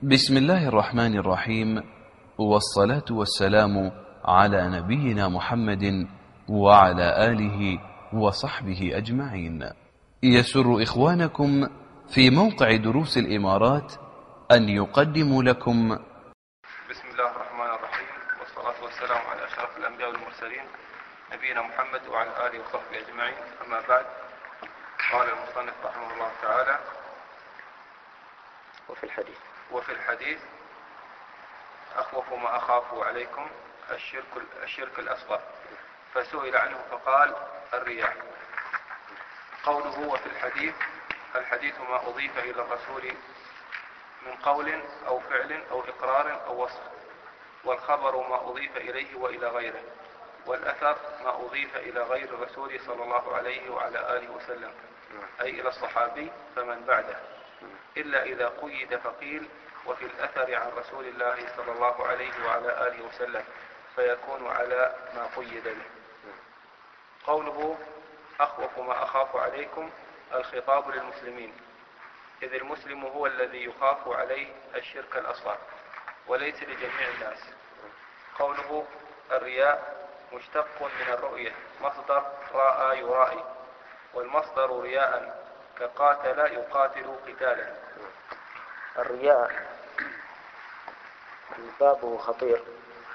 بسم الله الرحمن الرحيم، والصلاة والسلام على نبينا محمد وعلى آله وصحبه أجمعين. يسر إخوانكم في موقع دروس الإمارات أن يقدموا لكم بسم الله الرحمن الرحيم، والصلاة والسلام على أشرف الأنبياء والمرسلين نبينا محمد وعلى آله وصحبه أجمعين. أما بعد، قال المصنف رحمه الله تعالى: وفي الحديث أخوف ما أخاف عليكم الشرك الأصغر. فسئل عنه فقال: الرياء. قوله وفي الحديث ما أضيف إلى الرسول من قول أو فعل أو إقرار أو وصف، والخبر ما أضيف إليه وإلى غيره، والأثر ما أضيف إلى غير الرسول صلى الله عليه وعلى آله وسلم، أي إلى الصحابي فمن بعده، إلا إذا قيد فقيل وفي الأثر عن رسول الله صلى الله عليه وعلى آله وسلم، فيكون على ما قيد به. قوله أخوف ما أخاف عليكم، الخطاب للمسلمين، إذ المسلم هو الذي يخاف عليه الشرك الأصغر وليس لجميع الناس. قوله الرياء مشتق من الرؤية، مصدر رأى يرائي، والمصدر رياء كقاتل يقاتل قتالا. الرياء بابه خطير،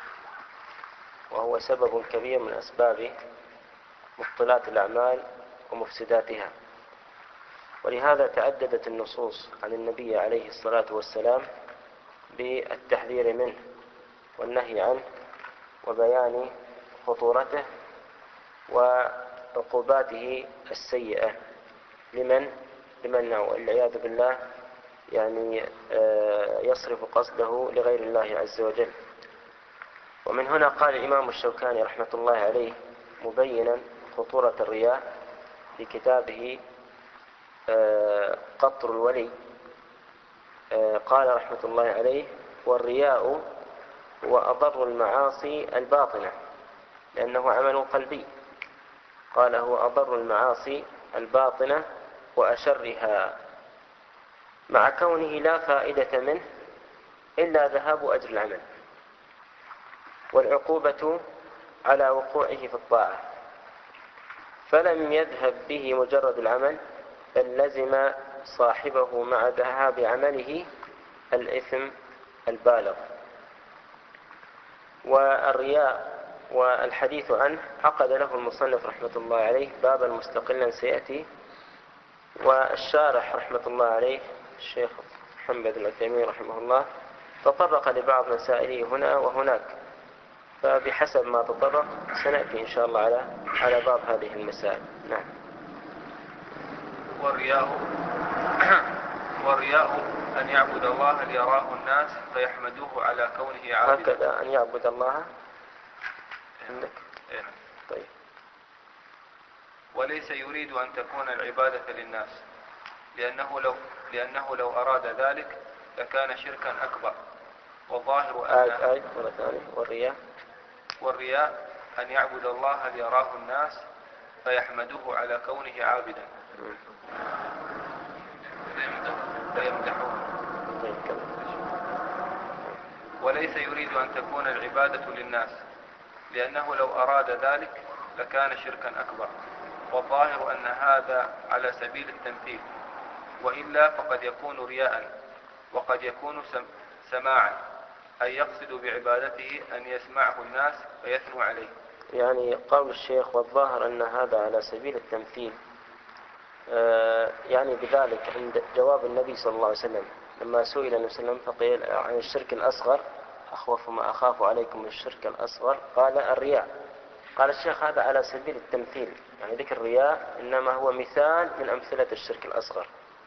وهو سبب كبير من أسباب مبطلات الأعمال ومفسداتها، ولهذا تعددت النصوص عن النبي عليه الصلاة والسلام بالتحذير منه والنهي عنه وبيان خطورته وعقوباته السيئة لمن والعياذ بالله يصرف قصده لغير الله عز وجل. ومن هنا قال الإمام الشوكاني رحمة الله عليه مبينا خطورة الرياء في كتابه قطر الولي، قال رحمة الله عليه: والرياء هو أضر المعاصي الباطنة، لأنه عمل قلبي. قال: هو أضر المعاصي الباطنة وأشرها، مع كونه لا فائدة منه إلا ذهاب أجر العمل والعقوبة على وقوعه في الطاعة، فلم يذهب به مجرد العمل، بل لزم صاحبه مع ذهاب عمله الإثم البالغ. والرياء والحديث عنه عقد له المصنف رحمة الله عليه بابا مستقلا سيأتي، والشارح رحمة الله عليه الشيخ محمد بن عثيمين رحمه الله تطرق لبعض مسائله هنا وهناك، فبحسب ما تطرق سنأتي إن شاء الله على بعض هذه المسائل. نعم. والرياء أن يعبد الله ليراه الناس فيحمدوه على كونه عابدا. هكذا أن يعبد الله عندك. طيب. وليس يريد أن تكون العبادة للناس، لأنه لو أراد ذلك لكان شركا أكبر. والظاهر أن والرياء أن يعبد الله ليراه الناس فيحمدوه على كونه عابدا فيمدحوه. وليس يريد أن تكون العبادة للناس، لأنه لو أراد ذلك لكان شركا أكبر. والظاهر أن هذا على سبيل التمثيل، وإلا فقد يكون رياء، وقد يكون سماعا، أي يقصد بعبادته أن يسمعه الناس فيثنوا عليه. يعني قول الشيخ والظاهر أن هذا على سبيل التمثيل، يعني بذلك عند جواب النبي صلى الله عليه وسلم لما سئل النبي صلى الله عليه وسلم فقيل عن الشرك الأصغر: أخوف ما أخاف عليكم الشرك الأصغر، قال: الرياء. قال الشيخ: هذا على سبيل التمثيل، يعني ذكر الرياء إنما هو مثال من أمثلة الشرك الأصغر،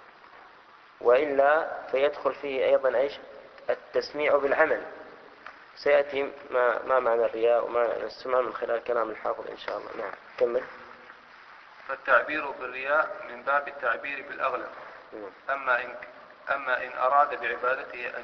وإلا فيدخل فيه أيضا إيش؟ التسميع بالعمل. سيأتي ما معنى الرياء وما نسمع من خلال كلام الحافظ إن شاء الله. نعم، كمل. فالتعبير بالرياء من باب التعبير بالأغلب. أما إن أراد بعبادته أن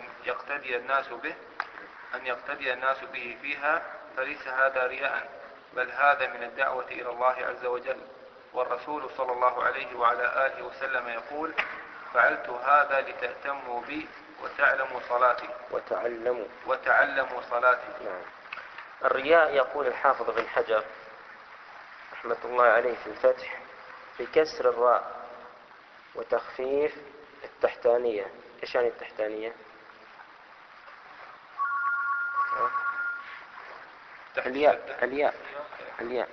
يقتدي الناس به فيها فليس هذا رياء، بل هذا من الدعوة إلى الله عز وجل. والرسول صلى الله عليه وعلى آله وسلم يقول: فعلت هذا لتأتموا بي وتعلموا صلاتي. وتعلموا صلاتي. نعم. الرياء يقول الحافظ بن حجر رحمة الله عليه في الفتح بكسر الراء وتخفيف التحتانية. إيش يعني التحتانية؟ الياء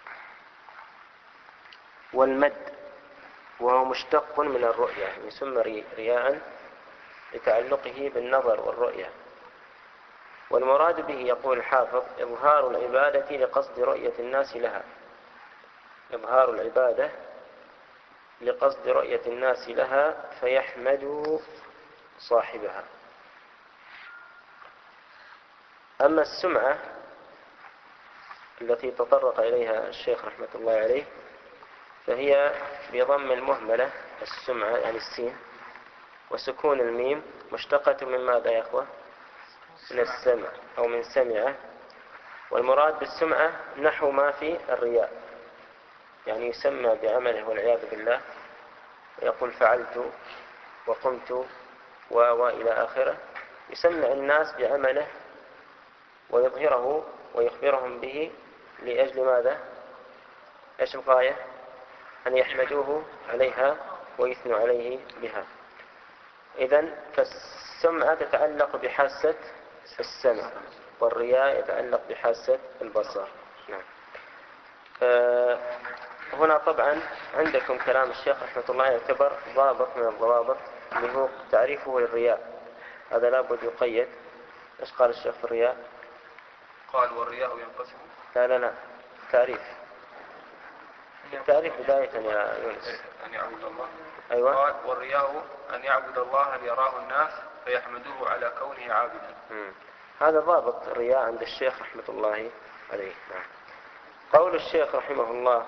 والمد، وهو مشتق من الرؤية، يسمى رياء لتعلقه بالنظر والرؤية. والمراد به يقول الحافظ إظهار العبادة لقصد رؤية الناس لها. إظهار العبادة لقصد رؤية الناس لها فيحمد صاحبها. أما السمعة التي تطرق إليها الشيخ رحمة الله عليه فهي بضم المهملة السمعة يعني السين وسكون الميم، مشتقة من ماذا يا أخوة؟ من السمع أو من سمعة. والمراد بالسمعة نحو ما في الرياء، يعني يسمى بعمله والعياذ بالله، ويقول فعلت وقمت وإلى آخره، يسمع الناس بعمله ويظهره ويخبرهم به لأجل ماذا؟ إيش الغاية؟ أن يحمدوه عليها ويثنوا عليه بها. إذن فالسمعة تتعلق بحاسة السمع، والرياء يتعلق بحاسة البصر. نعم. هنا طبعا عندكم كلام الشيخ رحمة الله يعتبر ضابط من الضوابط اللي هو تعريفه للرياء، هذا لابد يقيد. إيش قال الشيخ في الرياء؟ قال والرياء ينقسم. لا التعريف بداية يا يونس. أن يعبد الله. أيوة. قال والرياء أن يعبد الله ليراه الناس فيحمدوه على كونه عابدا. هذا ضابط الرياء عند الشيخ رحمة الله عليه. نعم. قول الشيخ رحمه الله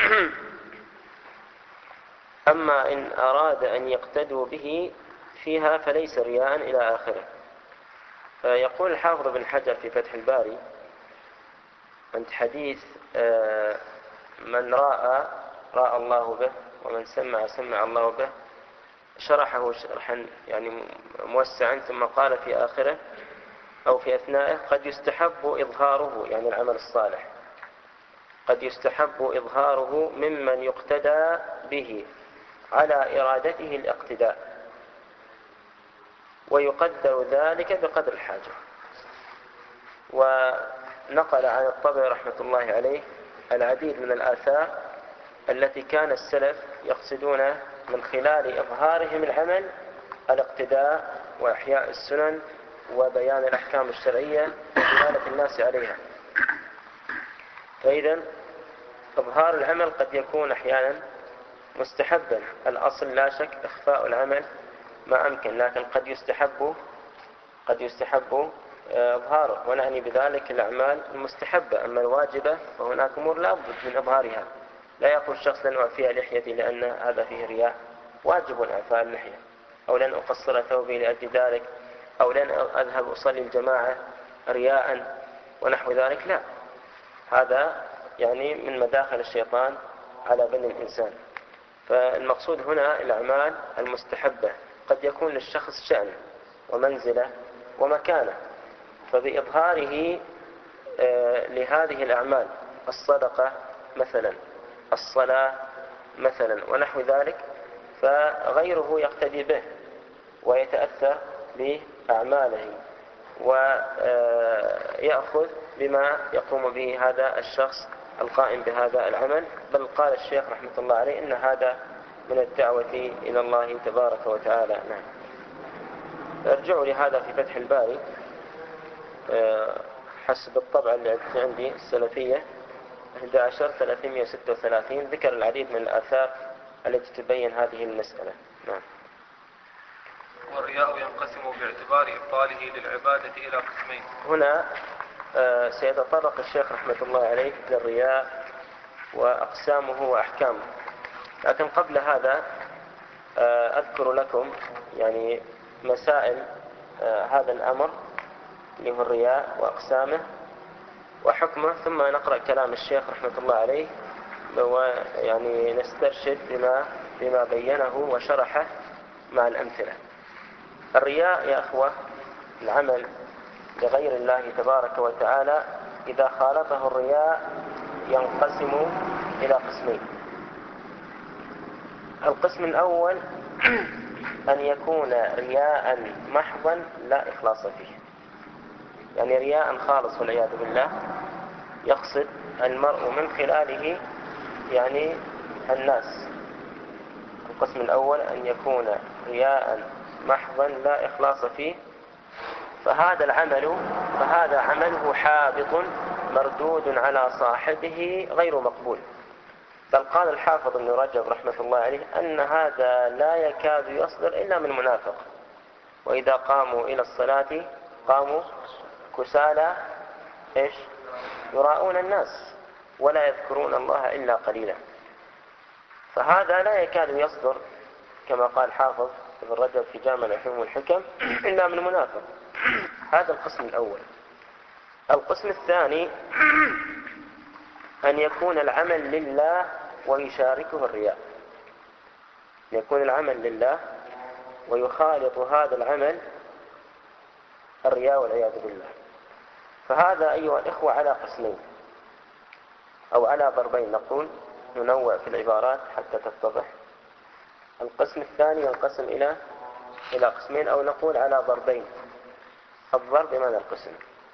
أما إن أراد أن يقتدوا به فيها فليس رياء إلى آخره. يقول الحافظ بن حجر في فتح الباري عند حديث من رأى الله به ومن سمع الله به، شرحه شرحا يعني موسعا، ثم قال في آخره أو في أثنائه قد يستحب إظهاره، يعني العمل الصالح قد يستحب إظهاره ممن يقتدى به على إرادته الاقتداء، ويقدر ذلك بقدر الحاجة. ونقل عن الطبري رحمة الله عليه العديد من الآثار التي كان السلف يقصدون من خلال إظهارهم العمل الاقتداء وإحياء السنن وبيان الأحكام الشرعية ودلالة الناس عليها. فإذا إظهار العمل قد يكون أحيانا مستحبا، الأصل لا شك إخفاء العمل ما أمكن، لكن قد يستحب إظهاره، ونعني بذلك الأعمال المستحبة. أما الواجبة فهناك أمور لا بد من إظهارها. لا يقول شخص لن أعفي لحيتي لأن هذا فيه رياء، واجب إعفاء اللحية، أو لن أقصر ثوبي لأجل ذلك، أو لن أذهب أصلي الجماعة رياء ونحو ذلك. لا، هذا يعني من مداخل الشيطان على بني الإنسان. فالمقصود هنا الأعمال المستحبة قد يكون للشخص شأن ومنزلة ومكانة، فبإظهاره لهذه الأعمال الصدقة مثلا، الصلاة مثلا ونحو ذلك، فغيره يقتدي به ويتأثر بأعماله ويأخذ بما يقوم به هذا الشخص القائم بهذا العمل. بل قال الشيخ رحمة الله عليه إن هذا من الدعوة إلى الله تبارك وتعالى. نعم. ارجعوا لهذا في فتح الباري حسب الطبعة اللي عندي السلفية 11/336 ذكر العديد من الآثار التي تبين هذه المسألة. نعم. والرياء ينقسم باعتبار إبطاله للعبادة إلى قسمين. هنا سيتطرق الشيخ رحمة الله عليه للرياء وأقسامه وأحكامه، لكن قبل هذا أذكر لكم يعني مسائل هذا الأمر اللي هو الرياء وأقسامه وحكمه، ثم نقرأ كلام الشيخ رحمة الله عليه ويعني نسترشد بما بينه وشرحه مع الأمثلة. الرياء يا أخوة العمل لغير الله تبارك وتعالى إذا خالطه الرياء ينقسم إلى قسمين. القسم الأول أن يكون رياء محضا لا إخلاص فيه، يعني رياء خالص والعياذ بالله، يقصد المرء من خلاله يعني الناس. القسم الأول أن يكون رياء محضا لا إخلاص فيه، فهذا عمله حابط مردود على صاحبه غير مقبول. بل قال الحافظ ابن رجب رحمة الله عليه أن هذا لا يكاد يصدر إلا من منافق، وإذا قاموا إلى الصلاة قاموا كسالى يراءون الناس ولا يذكرون الله إلا قليلا. فهذا لا يكاد يصدر كما قال حافظ ابن رجب في جامع العلوم والحكم إلا من منافق. هذا القسم الأول. القسم الثاني أن يكون العمل لله ويشاركه الرياء، يكون العمل لله ويخالط هذا العمل الرياء والعياذ بالله. فهذا أيها الإخوة على قسمين أو على ضربين، نقول ننوع في العبارات حتى تتضح. القسم الثاني ينقسم إلى قسمين، أو نقول على ضربين. الضرب بمعنى القسم.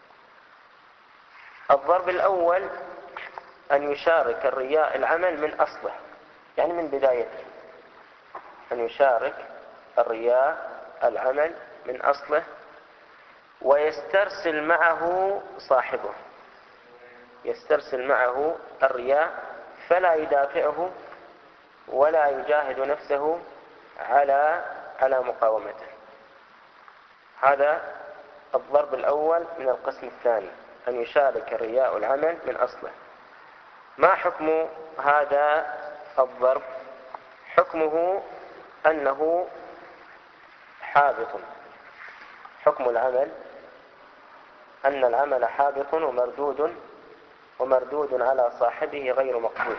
الضرب الأول أن يشارك الرياء العمل من أصله، يعني من بدايته، أن يشارك الرياء العمل من أصله ويسترسل معه صاحبه، يسترسل معه الرياء فلا يدافعه ولا يجاهد نفسه على مقاومته. هذا الضرب الأول من القسم الثاني، أن يشارك الرياء العمل من أصله. ما حكم هذا الضرب؟ حكمه أنه حابط. حكم العمل أن العمل حابط ومردود على صاحبه غير مقبول.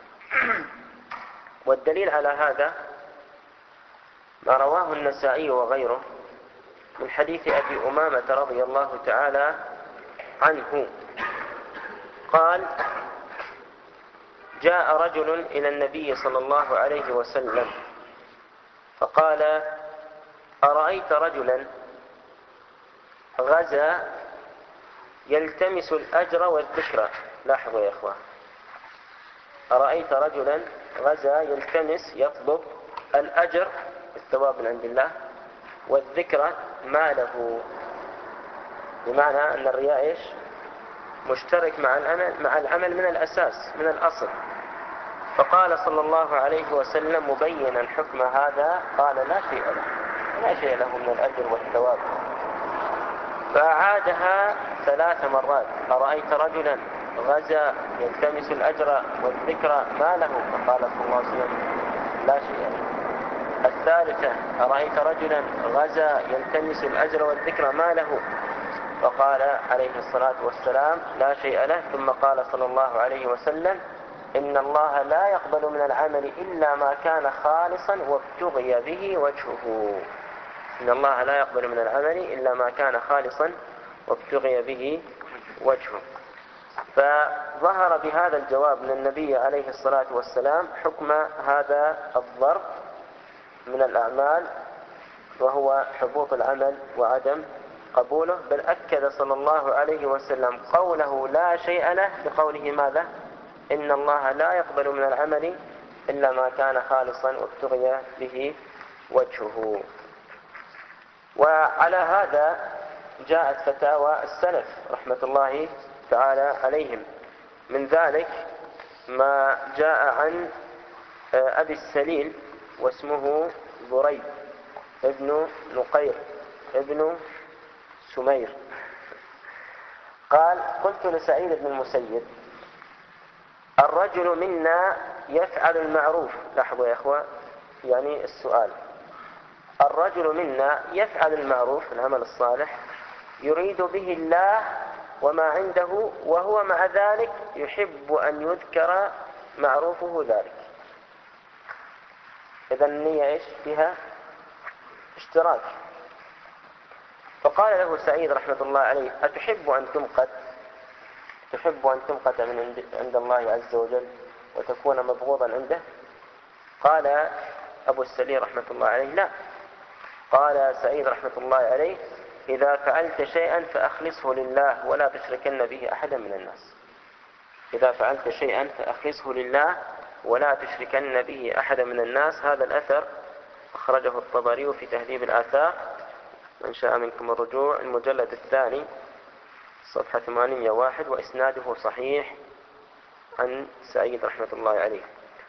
والدليل على هذا ما رواه النسائي وغيره من حديث أبي أمامة رضي الله تعالى عنه قال: جاء رجل إلى النبي صلى الله عليه وسلم فقال: أرأيت رجلا غزا يلتمس الأجر والذكر. لاحظوا يا إخوان، أرأيت رجلا غزا يلتمس يطلب الأجر الثواب من عند الله والذكر ماله، بمعنى أن الرياء مشترك مع العمل من الأساس من الأصل. فقال صلى الله عليه وسلم مبينا حكم هذا قال: لا شيء له من الأجر والثواب. فأعادها 3 مرات: أرأيت رجلا غزا يلتمس الأجر والذكر ما له؟ فقال صلى الله عليه وسلم: لا شيء له. الثالثة: أرأيت رجلا غزا يلتمس الأجر والذكر ما له؟ فقال عليه الصلاة والسلام: لا شيء له. ثم قال صلى الله عليه وسلم: إن الله لا يقبل من العمل إلا ما كان خالصا وابتغي به وجهه. إن الله لا يقبل من العمل إلا ما كان خالصا وابتغي به وجهه. فظهر بهذا الجواب من النبي عليه الصلاة والسلام حكم هذا الضرب من الأعمال، وهو حبوط العمل وعدم قبوله. بل أكد صلى الله عليه وسلم قوله لا شيء له بقوله ماذا؟ إن الله لا يقبل من العمل إلا ما كان خالصا وابتغي به وجهه. وعلى هذا جاءت فتاوى السلف رحمة الله تعالى عليهم. من ذلك ما جاء عن أبي السليل واسمه بريد ابن نقير ابن سمير قال: قلت لسعيد بن المسيب: الرجل منا يفعل المعروف. لاحظوا يا إخوة، يعني السؤال: الرجل منا يفعل المعروف العمل الصالح يريد به الله وما عنده، وهو مع ذلك يحب أن يذكر معروفه ذلك. إذا النية فيها اشتراك، فقال له سعيد رحمة الله عليه: أتحب أن تمقت من عند الله عز وجل وتكون مبغوضا عنده؟ قال أبو السليم رحمة الله عليه: لا. قال سعيد رحمة الله عليه: إذا فعلت شيئا فأخلصه لله ولا تشركن به أحدا من الناس. إذا فعلت شيئا فأخلصه لله ولا تشركن به أحدا من الناس. هذا الأثر أخرجه الطبري في تهذيب الآثار، من شاء منكم الرجوع، المجلد الثاني صفحة 801، وإسناده صحيح عن سعيد رحمة الله عليه.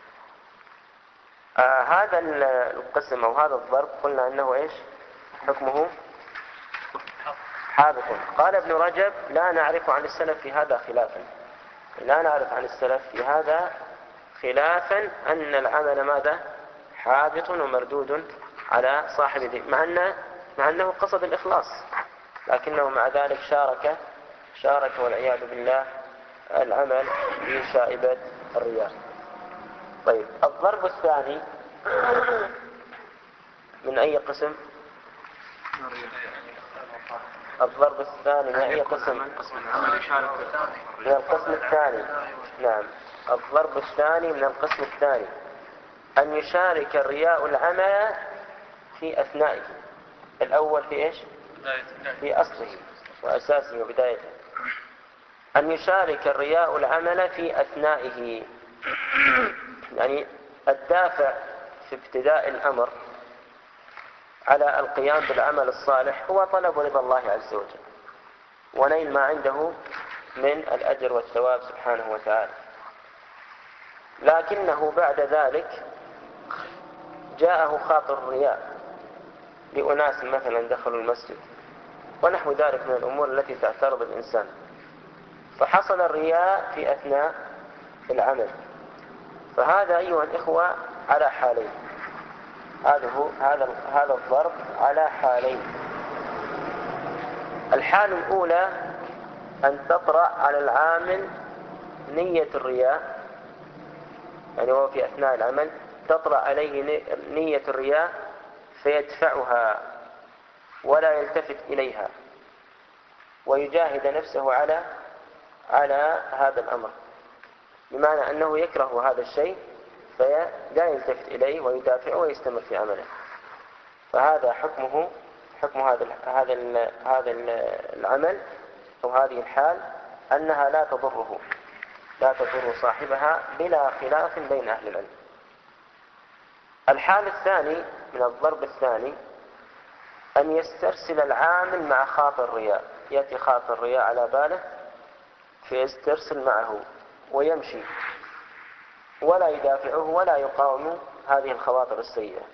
هذا القسم أو هذا الضرب قلنا أنه إيش حكمه؟ حادث. قال ابن رجب: لا نعرف عن السلف في هذا خلافا. لا نعرف عن السلف في هذا خلافا أن العمل ماذا؟ حادث ومردود على صاحب ذي، مع أنه قصد الإخلاص، لكنه مع ذلك شارك والعياذ بالله العمل في شائبة الرياء. طيب، الضرب الثاني من أي قسم؟ الضرب الثاني من أي قسم؟ من القسم الثاني. نعم، الضرب الثاني من القسم الثاني، أن يشارك الرياء العمل في أثنائه. الأول في إيش؟ في أصله وأساسه وبدايته. أن يشارك الرياء العمل في أثنائه، يعني الدافع في ابتداء الأمر على القيام بالعمل الصالح هو طلب رضا الله عز وجل ونيل ما عنده من الأجر والثواب سبحانه وتعالى، لكنه بعد ذلك جاءه خاطر الرياء لأناس مثلا دخلوا المسجد ونحو ذلك من الأمور التي تعترض الإنسان، فحصل الرياء في أثناء العمل. فهذا أيها الإخوة على حالين، هذا الضرب على حالين. الحال الأولى أن تطرأ على العامل نية الرياء، يعني هو في أثناء العمل تطرأ عليه نية الرياء فيدفعها ولا يلتفت إليها ويجاهد نفسه على هذا الأمر، بمعنى أنه يكره هذا الشيء فلا يلتفت إليه ويدافعه ويستمر في عمله. فهذا حكم هذا العمل أو هذه الحال أنها لا تضر صاحبها بلا خلاف بين أهل العلم. الحال الثاني من الضرب الثاني أن يسترسل العامل مع خاطر الرياء، يأتي خاطر الرياء على باله فيسترسل معه ويمشي ولا يدافعه ولا يقاوم هذه الخواطر السيئة،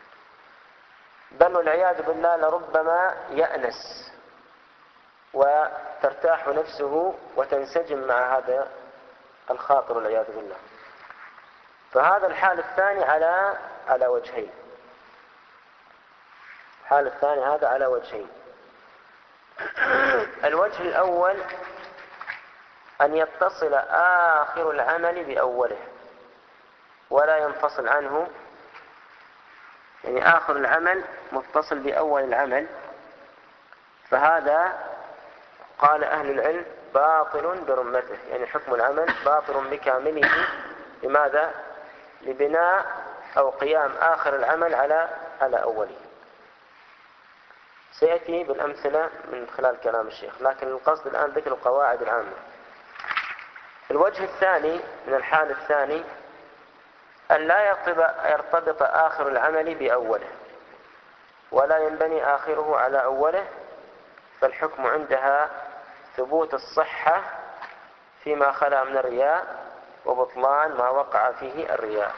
بل والعياذ بالله لربما يأنس وترتاح نفسه وتنسجم مع هذا الخاطر والعياذ بالله. فهذا الحال الثاني على وجهين. الحال الثاني هذا على وجهين. الوجه الأول أن يتصل آخر العمل بأوله ولا ينفصل عنه، يعني آخر العمل متصل بأول العمل، فهذا قال أهل العلم باطل برمته، يعني حكم العمل باطل بكامله. لماذا؟ لبناء أو قيام آخر العمل على أوله. سيأتي بالأمثلة من خلال كلام الشيخ، لكن القصد الآن ذكر القواعد العامة. الوجه الثاني من الحال الثاني أن لا يرتبط آخر العمل بأوله ولا ينبني آخره على أوله، فالحكم عندها ثبوت الصحة فيما خلا من الرياء وبطلان ما وقع فيه الرياء.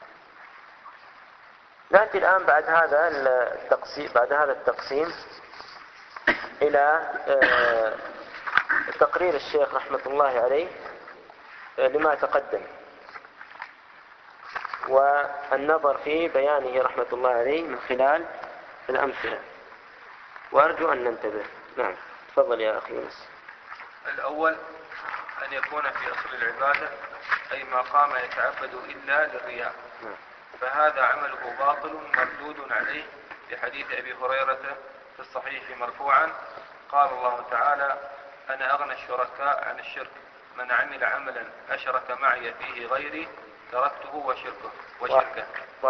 نأتي الآن بعد هذا التقسيم إلى تقرير الشيخ رحمة الله عليه لما تقدم والنظر في بيانه رحمة الله عليه من خلال الأمثلة، وأرجو أن ننتبه. نعم، تفضل يا أخي يونس. الأول أن يكون في أصل العبادة أي ما قام يتعبد إلا للرياء، فهذا عمله باطل مردود عليه لحديث أبي هريرة في الصحيح مرفوعا قال الله تعالى: أنا أغنى الشركاء عن الشرك، من عمل عملا أشرك معي فيه غيري تركته وشركه.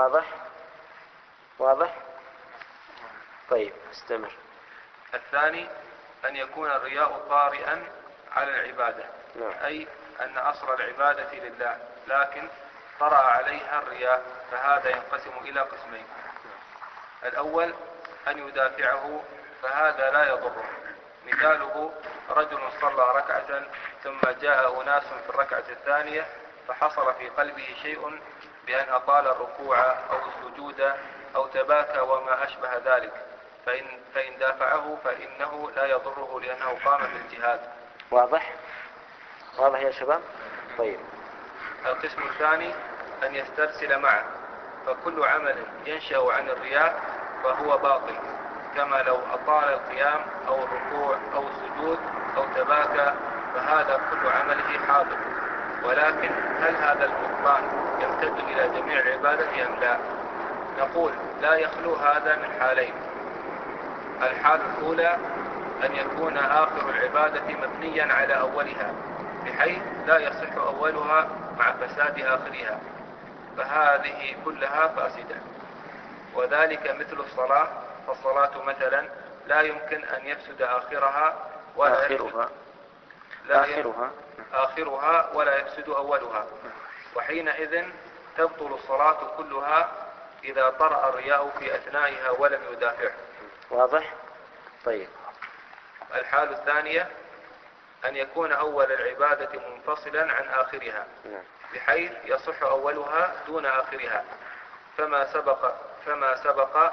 واضح؟ طيب استمر. الثاني أن يكون الرياء طارئا على العبادة، أي أن أصل العبادة لله لكن طرأ عليها الرياء، فهذا ينقسم إلى قسمين: الأول أن يدافعه، فهذا لا يضره، مثاله رجل صلى ركعة ثم جاء أناس في الركعة الثانية فحصل في قلبه شيء بأن أطال الركوع أو السجود أو تباكى وما أشبه ذلك، فإن دافعه فإنه لا يضره لأنه قام بالجهاد. واضح يا شباب؟ طيب. القسم الثاني أن يسترسل معه، فكل عمل ينشأ عن الرياء فهو باطل، كما لو أطال القيام أو الركوع أو السجود أو تباكى، فهذا كل عمله حاضر. ولكن هل هذا البطلان يمتد إلى جميع العبادة أم لا؟ نقول لا يخلو هذا من حالين: الحالة الأولى أن يكون آخر العبادة مبنيا على أولها بحيث لا يصح أولها مع فساد آخرها، فهذه كلها فاسدة. وذلك مثل الصلاة، فالصلاة مثلا لا يمكن أن يفسد آخرها ولا يفسد أولها، وحينئذ تبطل الصلاة كلها إذا طرأ الرياء في أثنائها ولم يدافعه. واضح؟ طيب. الحالة الثانية أن يكون أول العبادة منفصلا عن آخرها بحيث يصح أولها دون آخرها، فما سبق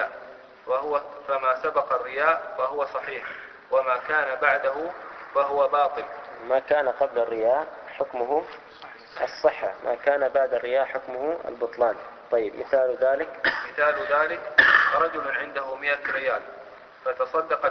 الرياء فهو صحيح، وما كان بعده فهو باطل. ما كان قبل الرياء حكمه الصحة، ما كان بعد الرياء حكمه البطلان. طيب، مثال ذلك رجل عنده 100 ريال فتصدق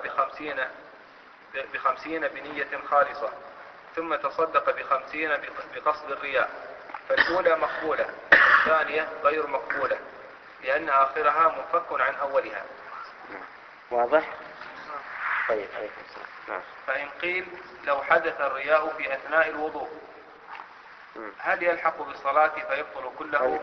ب50 بنية خالصة، ثم تصدق ب50 بقصد الرياء، فالأولى مقبولة، الثانية غير مقبولة، لأن آخرها منفك عن أولها. واضح؟ طيب. فإن قيل لو حدث الرياء في أثناء الوضوء هل يلحق بالصلاة فيبطل كله؟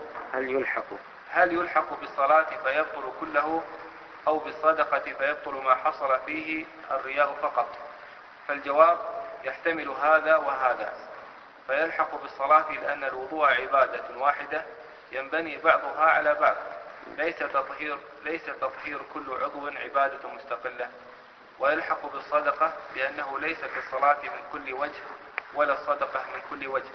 هل يلحق بالصلاة فيبطل كله، أو بالصدقة فيبطل ما حصل فيه الرياء فقط؟ فالجواب يحتمل هذا وهذا، فيلحق بالصلاة لأن الوضوء عبادة واحدة ينبني بعضها على بعض، ليس تطهير كل عضو عبادة مستقلة. ويلحق بالصدقة لأنه ليس كالصلاة من كل وجه ولا الصدقة من كل وجه،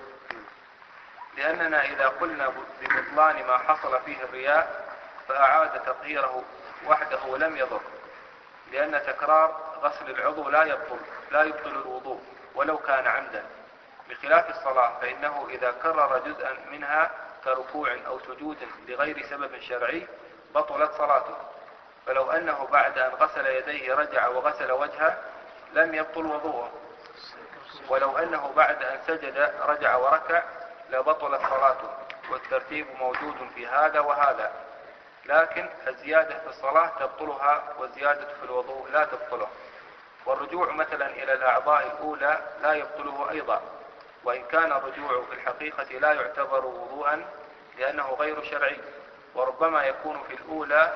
لأننا إذا قلنا ببطلان ما حصل فيه الرياء فأعاد تطهيره وحده لم يضر، لأن تكرار غسل العضو لا يبطل الوضوء ولو كان عمدا، بخلاف الصلاة فإنه إذا كرر جزءا منها كركوع أو سجود لغير سبب شرعي بطلت صلاته، فلو أنه بعد أن غسل يديه رجع وغسل وجهه لم يبطل وضوءه، ولو أنه بعد أن سجد رجع وركع لبطلت صلاته، والترتيب موجود في هذا وهذا، لكن الزيادة في الصلاة تبطلها والزيادة في الوضوء لا تبطله. والرجوع مثلا إلى الأعضاء الأولى لا يبطله أيضا، وإن كان الرجوع في الحقيقة لا يعتبر وضوءا لأنه غير شرعي، وربما يكون في الأولى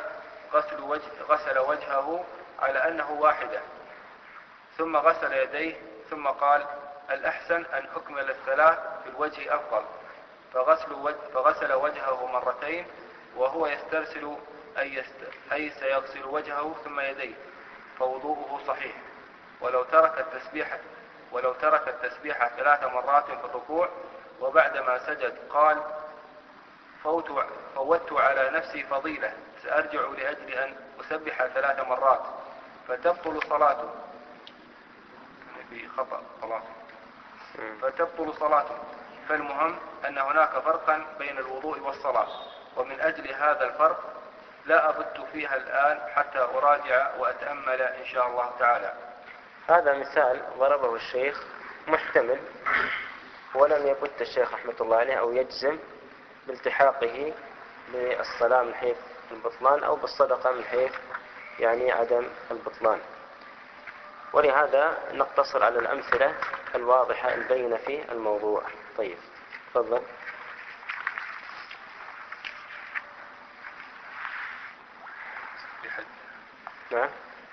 غسل وجهه على أنه واحدة ثم غسل يديه ثم قال الأحسن أن أكمل الثلاث في الوجه أفضل، فغسل وجهه مرتين وهو يسترسل أي سيغسل وجهه ثم يديه، فوضوءه صحيح. ولو ترك التسبيح 3 مرات في الركوع وبعدما سجد قال فوتت على نفسي فضيلة سأرجع لأجل أن أسبح 3 مرات فتبطل صلاته، فالمهم أن هناك فرقا بين الوضوء والصلاة، ومن أجل هذا الفرق لا أبت فيها الآن حتى أراجع وأتأمل إن شاء الله تعالى. هذا مثال ضربه الشيخ محتمل، ولم يبت الشيخ رحمة الله عليه أو يجزم بالتحاقه بالصلاة من حيث البطلان أو بالصدقة من حيث يعني عدم البطلان. ولهذا نقتصر على الأمثلة الواضحة البينة في الموضوع. طيب تفضل. نعم.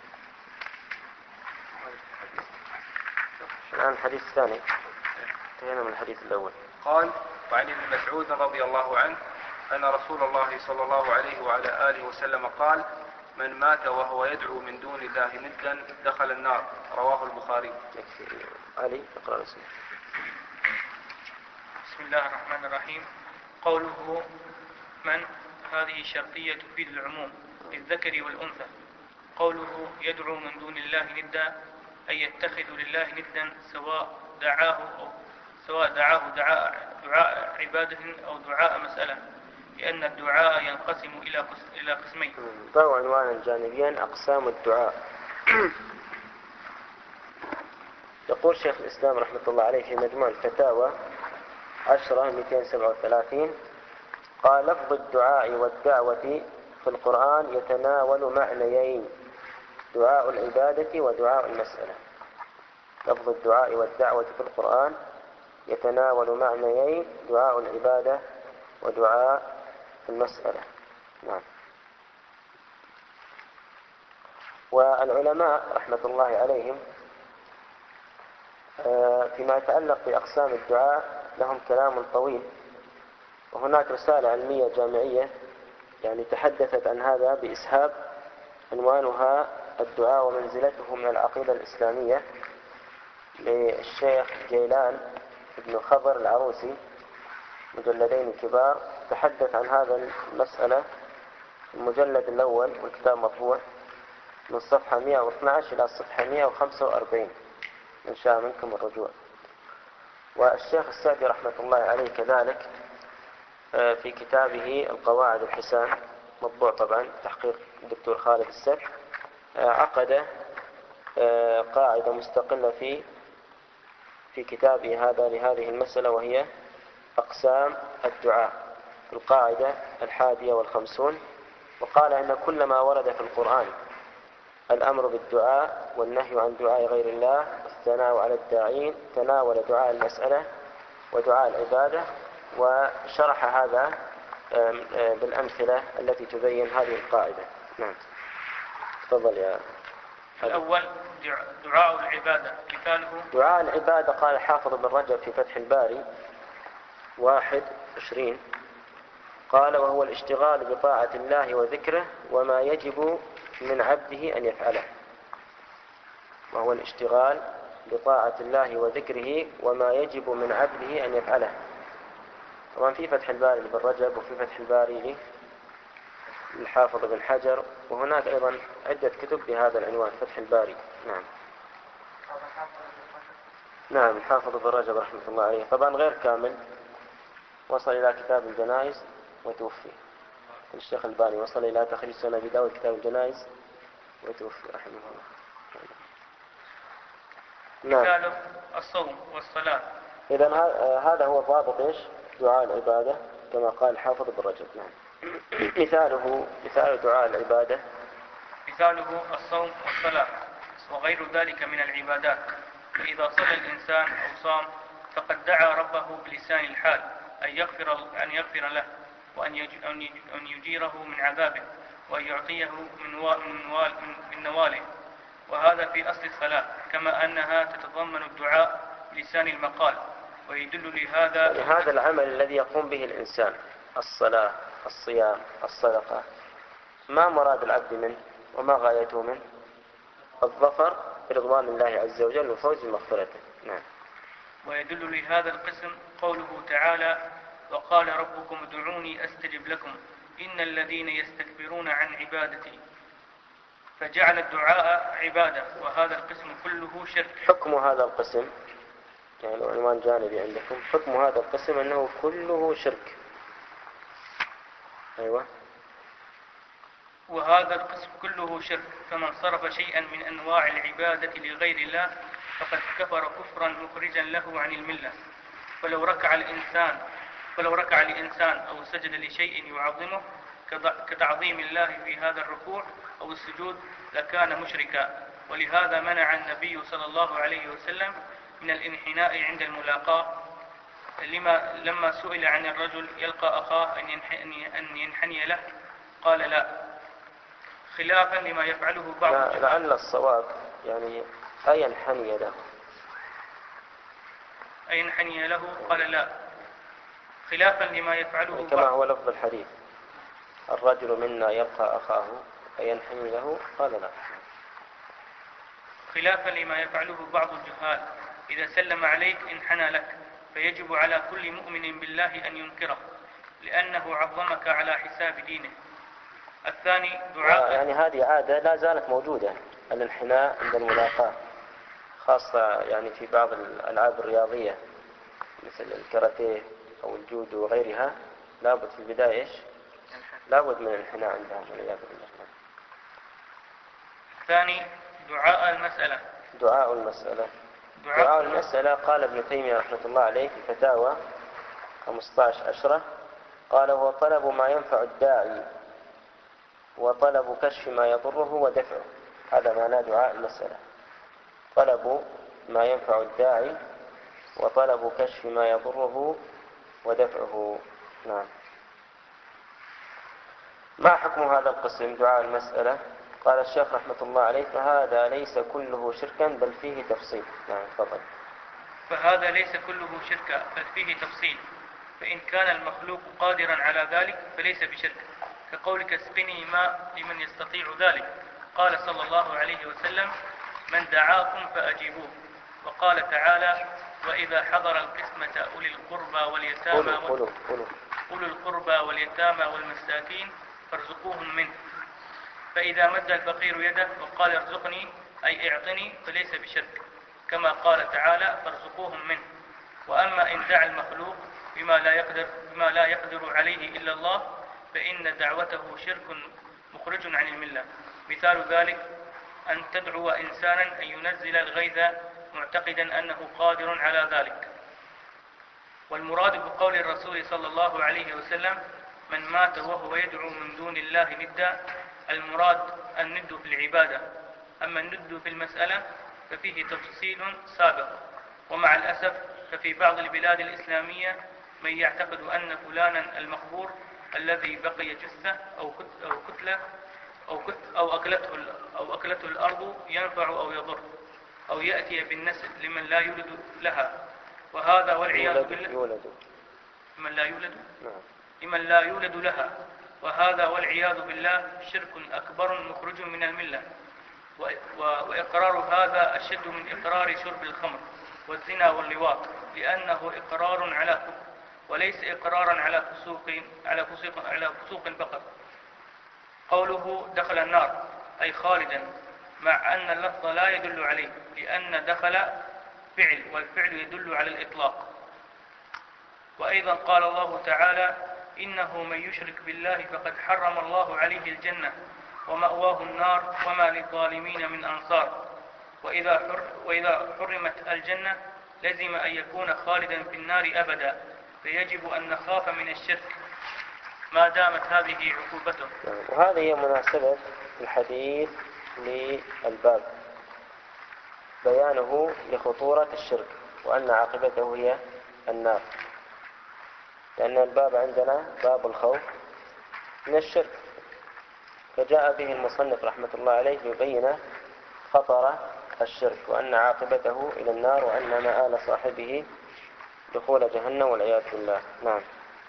الآن الحديث الثاني، انتهينا من الحديث الأول. قال: وعن ابن مسعود رضي الله عنه أن رسول الله صلى الله عليه وعلى آله وسلم قال: من مات وهو يدعو من دون الله ندا دخل النار. رواه البخاري. علي اقرأ اسمه. بسم الله الرحمن الرحيم. قوله من هذه شرطية تفيد العموم للذكر والأنثى. قوله يدعو من دون الله ندا أي يتخذ لله ندا سواء دعاه دعاء عبادة أو دعاء مسألة، لأن الدعاء ينقسم إلى قسمين. ضعوا عنوانا جانبيا: أقسام الدعاء. يقول شيخ الإسلام رحمة الله عليه في مجموع الفتاوى 10/237: قال: لفظ الدعاء والدعوة في القرآن يتناول معنيين: دعاء العبادة ودعاء المسألة. لفظ الدعاء والدعوة في القرآن يتناول معنيين: دعاء العبادة ودعاء المسألة. نعم. والعلماء رحمة الله عليهم فيما يتعلق بأقسام الدعاء لهم كلام طويل، وهناك رسالة علمية جامعية يعني تحدثت عن هذا بإسهاب، عنوانها الدعاء ومنزلته من العقيدة الإسلامية، للشيخ جيلان بن خضر العروسي، مجلدين كبار، تحدث عن هذا المسألة. المجلد الأول والكتاب مطبوع من صفحة 112 إلى صفحة 145 إن شاء منكم الرجوع. والشيخ السعدي رحمة الله عليه كذلك في كتابه القواعد الحسان، مطبوع طبعا تحقيق الدكتور خالد السد، عقد قاعدة مستقلة في كتابه هذا لهذه المسألة، وهي أقسام الدعاء، القاعدة 51. وقال إن كل ما ورد في القرآن الأمر بالدعاء والنهي عن دعاء غير الله والثناء على الداعين تناول دعاء المسألة ودعاء العبادة، وشرح هذا بالأمثلة التي تبين هذه القاعدة. نعم تفضل يا الأول دعاء العبادة، مثاله دعاء العبادة. قال حافظ بن رجب في فتح الباري 21: قال: وهو الاشتغال بطاعة الله وذكره وما يجب من عبده أن يفعله. وهو الاشتغال بطاعة الله وذكره وما يجب من عبده أن يفعله. طبعا في فتح الباري لابن رجب، وفي فتح الباري للحافظ بن حجر، وهناك أيضا عدة كتب بهذا العنوان فتح الباري. نعم الحافظ بن رجب رحمة الله عليه، طبعا غير كامل، وصل إلى كتاب الجنائز وتوفي. الشيخ الباني وصل إلى تخريج سنة أبي داود كتاب الجنائز وتوفي رحمه الله. مثاله الصوم والصلاة. إذن هذا هو ضابط إيش؟ دعاء العبادة كما قال الحافظ بن رجب. نعم. مثال دعاء العبادة، مثاله الصوم والصلاة وغير ذلك من العبادات. فإذا صلى الإنسان أو صام فقد دعا ربه بلسان الحال أن يغفر له، وأن يجيره من عذابه، وأن يعطيه من نواله. وهذا في أصل الصلاة، كما أنها تتضمن الدعاء بلسان المقال. ويدل لهذا العمل الذي يقوم به الإنسان، الصلاة، الصيام، الصدقة، ما مراد العبد منه وما غايته منه؟ الظفر برضوان الله عز وجل وفوز بمغفرته. نعم. ويدل لهذا القسم قوله تعالى: وقال ربكم ادعوني أستجب لكم إن الذين يستكبرون عن عبادتي. فجعل الدعاء عبادة، وهذا القسم كله شرك. حكم هذا القسم، يعني عنوان جانبي عندكم، حكم هذا القسم أنه كله شرك. أيوة. وهذا القسم كله شرك، فمن صرف شيئا من أنواع العبادة لغير الله فقد كفر كفرا مخرجا له عن الملة. فلو ركع الإنسان أو سجد لشيء يعظمه كتعظيم الله في هذا الركوع أو السجود لكان مشركا. ولهذا منع النبي صلى الله عليه وسلم من الانحناء عند الملاقاة لما سئل عن الرجل يلقى أخاه أن ينحني له قال لا، خلافا لما يفعله بعض الجهال. لعل الصواب يعني أينحني له، أينحني له قال لا، خلافا لما يفعله كما هو لفظ الحديث الرجل منا يلقى أخاه أينحني له قال لا، خلافا لما يفعله بعض الجهال. إذا سلم عليك انحنى لك، فيجب على كل مؤمن بالله أن ينكره لأنه عظمك على حساب دينه. الثاني دعاء، يعني هذه عادة لا زالت موجودة، الانحناء عند الملاقاة، خاصة يعني في بعض الألعاب الرياضية مثل الكاراتيه أو الجودو وغيرها، لابد في البداية لابد من الانحناء عندهم والعياذ بالله. الثاني دعاء المسألة. دعاء المسألة قال ابن تيمية رحمة الله عليه في فتاوى 15 قال: هو طلب ما ينفع الداعي وطلب كشف ما يضره ودفعه. هذا معنى دعاء المسألة، طلب ما ينفع الداعي وطلب كشف ما يضره ودفعه. نعم. ما حكم هذا القسم دعاء المسألة؟ قال الشيخ رحمة الله عليه: فهذا ليس كله شركا بل فيه تفصيل. نعم تفضل. فهذا ليس كله شركا بل فيه تفصيل، فإن كان المخلوق قادرا على ذلك فليس بشرك، كقولك اسقني ماء لمن يستطيع ذلك. قال صلى الله عليه وسلم: من دعاكم فأجيبوه. وقال تعالى: وإذا حضر القسمة أولي القربى واليتامى والمساكين فارزقوهم منه. فإذا مد الفقير يده وقال ارزقني أي اعطني فليس بشرك، كما قال تعالى: فارزقوهم منه. وأما إن دعا المخلوق بما لا يقدر عليه إلا الله فإن دعوته شرك مخرج عن الملة. مثال ذلك أن تدعو إنسانا أن ينزل الغيث معتقدا أنه قادر على ذلك. والمراد بقول الرسول صلى الله عليه وسلم: من مات وهو يدعو من دون الله ندا، المراد الند في العبادة. أما الند في المسألة ففيه تفصيل سابق. ومع الأسف ففي بعض البلاد الإسلامية من يعتقد أن فلانا المقبور الذي بقي جثة أو كتلة أو أكلته الأرض ينفع أو يضر، أو يأتي بالنسل لمن لا يولد لها، وهذا والعياذ بالله لمن لا يولد لها، وهذا والعياذ بالله شرك أكبر مخرج من الملة. وإقرار هذا أشد من إقرار شرب الخمر والزنا واللواط، لأنه إقرار على كفر وليس إقرارا على فسوق فقط. قوله دخل النار أي خالدا، مع أن اللفظ لا يدل عليه، لأن دخل فعل والفعل يدل على الإطلاق. وأيضا قال الله تعالى: إنه من يشرك بالله فقد حرم الله عليه الجنة ومأواه النار وما للظالمين من أنصار. وإذا حرمت الجنة لزم أن يكون خالدا في النار أبدا، فيجب أن نخاف من الشرك ما دامت هذه عقوبته. وهذه هي مناسبة الحديث للباب، بيانه لخطورة الشرك وأن عاقبته هي النار، لأن الباب عندنا باب الخوف من الشرك، فجاء به المصنف رحمة الله عليه ليبين خطر الشرك وأن عاقبته إلى النار وأن مآل صاحبه دخول جهنم والعياذ بالله. نعم.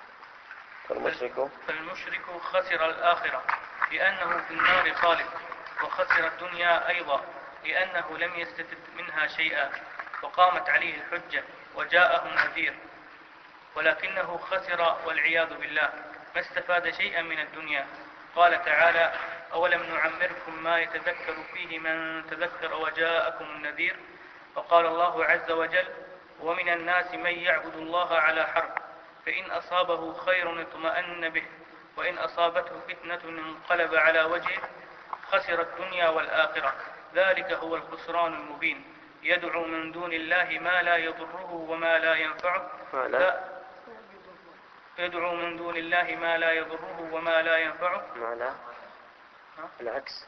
فالمشرك خسر الآخرة لأنه في النار خالد، وخسر الدنيا أيضا لأنه لم يستفد منها شيئا، وقامت عليه الحجة وجاءه النذير، ولكنه خسر والعياذ بالله ما استفاد شيئا من الدنيا. قال تعالى: أولم نعمركم ما يتذكر فيه من تذكر وجاءكم النذير. وقال الله عز وجل: ومن الناس من يعبد الله على حرف، فإن أصابه خير اطمأن به، وإن أصابته فتنة انقلب على وجهه، خسر الدنيا والآخرة. ذلك هو الخسران المبين. يدعو من دون الله ما لا يضره وما لا ينفعه يدعو من دون الله ما لا يضره وما لا ينفعه. معنى العكس.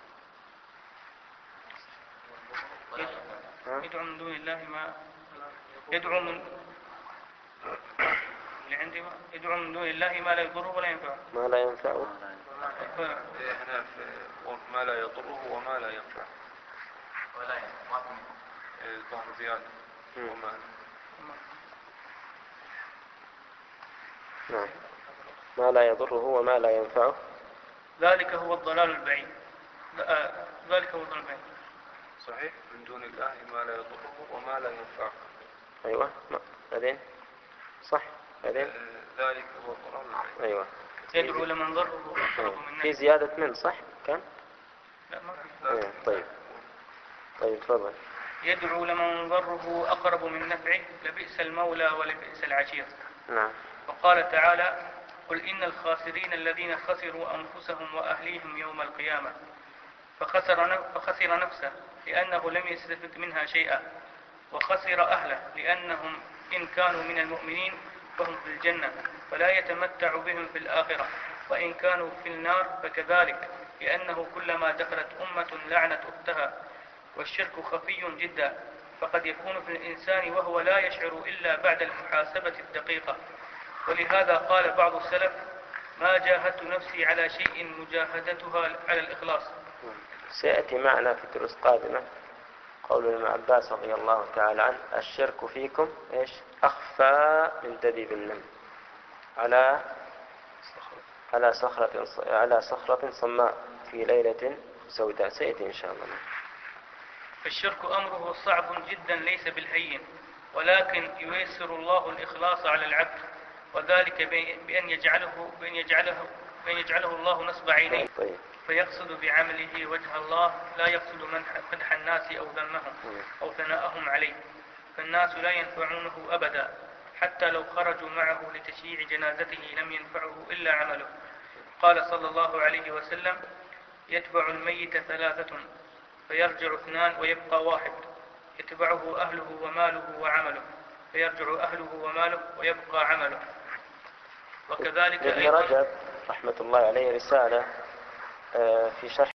يدعو من دون الله ما يدعو من اللي عندي يدعو من دون الله ما لا يضره ولا ينفعه. ما لا ينفعه. هنا ما لا يضره وما لا ينفعه. ولا ينفعه. ظهر زيادة. وما. نعم. ما لا يضره وما لا ينفعه. ذلك هو الضلال البعيد. صحيح. من دون الله ما لا يضره وما لا ينفعه. أيوة. بعدين صح. بعدين ذلك هو الضلال البعيد. أيوة. يدعو لمن ضره أقرب من نفعه. في زيادة من صح كان؟ لا ما في. طيب تفضل. يدعو لمن ضره أقرب من نفعه لبئس المولى ولبئس العشير. نعم. وقال تعالى: قل إن الخاسرين الذين خسروا أنفسهم وأهليهم يوم القيامة. فخسر نفسه لأنه لم يستفد منها شيئا، وخسر أهله لأنهم إن كانوا من المؤمنين فهم في الجنة فلا يتمتع بهم في الآخرة، وإن كانوا في النار فكذلك، لأنه كلما دخلت أمة لعنت أختها. والشرك خفي جدا، فقد يكون في الإنسان وهو لا يشعر إلا بعد المحاسبة الدقيقة. ولهذا قال بعض السلف: ما جاهدت نفسي على شيء مجاهدتها على الإخلاص. سيأتي معنا في دروس قادمة قول ابن عباس رضي الله تعالى عنه: الشرك فيكم إيش؟ أخفى من دبيب النمل على صخرة صماء في ليلة سوداء. سيأتي إن شاء الله. فالشرك أمره صعب جدا ليس بالهين، ولكن ييسر الله الإخلاص على العبد، وذلك بأن يجعله الله نصب عينيه، فيقصد بعمله وجه الله، لا يقصد مدح الناس أو ذمهم أو ثناءهم عليه. فالناس لا ينفعونه أبدا، حتى لو خرجوا معه لتشييع جنازته لم ينفعه إلا عمله. قال صلى الله عليه وسلم: يتبع الميت 3 فيرجع 2 ويبقى 1، يتبعه أهله وماله وعمله، فيرجع أهله وماله ويبقى عمله. وكذلك ابن رجب رحمة الله عليه رسالة في شرح